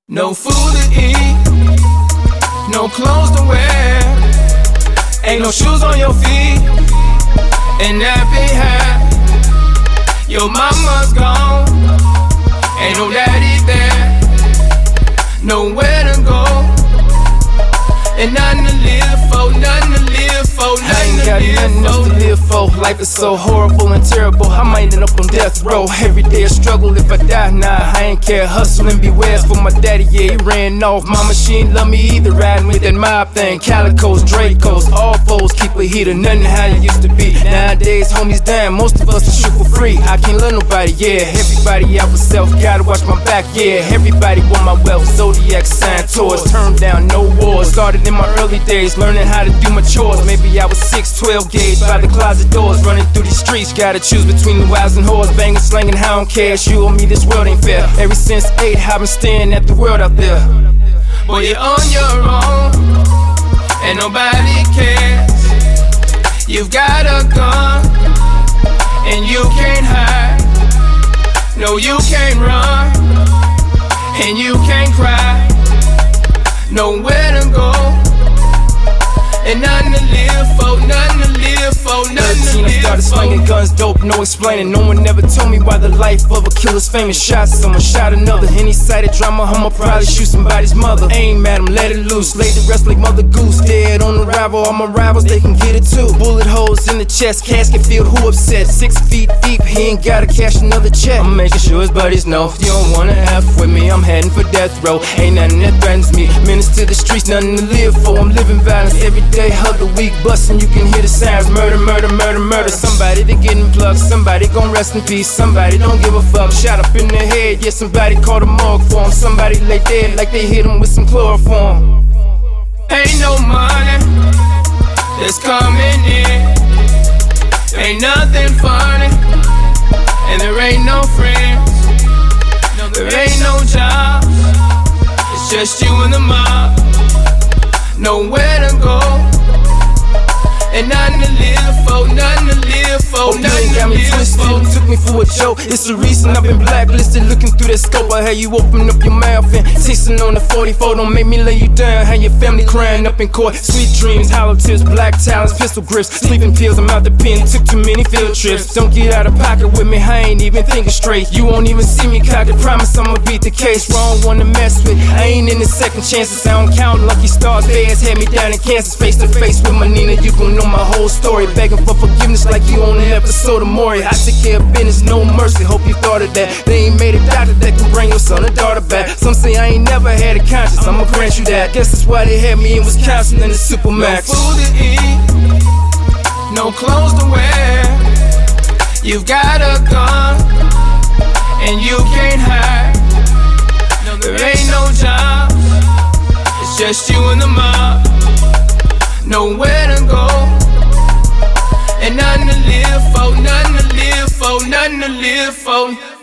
No food to eat, no clothes to wear, ain't no shoes on your feet, and nappy hat. Your mama's gone, ain't no daddy there, nowhere to go, and nothing to live for, nothing to live for, nothing to live for. I ain't got nothing else to live for. Life is so horrible and terrible, I might end up on death row. Every day a struggle, if I die, nah, I ain't care. Hustling, beware for my daddy, yeah, he ran off. Mama, she ain't love me either, riding with that mob thing. Calicos, Dracos, all foes keep a heater, nothing how it used to be. Nowadays, homies dying, most of us will shoot for free. I can't love nobody, yeah, everybody out for self, gotta watch my back, yeah. Everybody want my wealth, zodiac sign tours, turned down, no wars. Started in my early days, learning how to do my chores. Maybe I was 6, 12 gauge by the closet doors, running through these streets. Gotta choose between the wives and whores, banging, slanging, how don't cash. You or me, this world ain't fair. Ever since 8, I've been staring at the world out there. Boy, you're on your own, and nobody cares. You've got a gun, and you can't hide. No, you can't run, and you can't cry. Nowhere to go, and nothing to live for, nothing to live for, nothing to live for. I started slinging guns, dope, no explaining. No one ever told me why the life of a killer's famous. Shot someone, shot another. Any sighted drama, I'ma probably shoot somebody's mother. Aim at him, let it loose, lay the rest like Mother Goose. Dead on arrival, all my rivals, they can get it too. Bullet holes in the chest, casket filled, who upset? 6 feet deep, he ain't gotta cash another check. I'm making sure his buddies know, if you don't wanna F with me, I'm heading for death row. Ain't nothing that threatens me, menace to the streets, nothing to live for. I'm living violence every day, hug the weak, bustin', you can hear the sounds. Murder, murder, murder, murder. Somebody they getting plugged, somebody gon' rest in peace, somebody don't give a fuck. Shot up in the head, yeah, somebody called a morgue for him. Somebody lay dead like they hit him with some chloroform. Ain't no money that's coming in, ain't nothing funny, and there ain't no friends, there ain't no jobs, it's just you and the mob. Nowhere to go, and nothing to live for, nothing to live for, nothing to live for. Took me for a joke, it's the reason I've been blacklisted. Looking through that scope, I had you open up your mouth and tasting on the 44. Don't make me lay you down, have your family crying up in court. Sweet dreams, hollow tips, black talents, pistol grips, sleeping pills, I'm out the pen, took too many field trips. Don't get out of pocket with me, I ain't even thinking straight. You won't even see me cock it, promise I'ma beat the case. Wrong one to mess with, I ain't in the second chances, I don't count lucky stars. Feds had me down in Kansas, face to face with my Nina, you gon' know my whole story. Begging for forgiveness like you on an episode of Maury. I take care of business, no mercy, hope you thought of that. They ain't made a doctor that can bring your son or daughter back. Some say I ain't never had a conscience, I'ma grant you that. Guess that's why they had me in Wisconsin in the Supermax. No food to eat, no clothes to wear, you've got a gun, and you can't hide. There ain't no jobs, it's just you and the mob. Nowhere to go, and nothing to live for, nothing to live for, nothing to live for.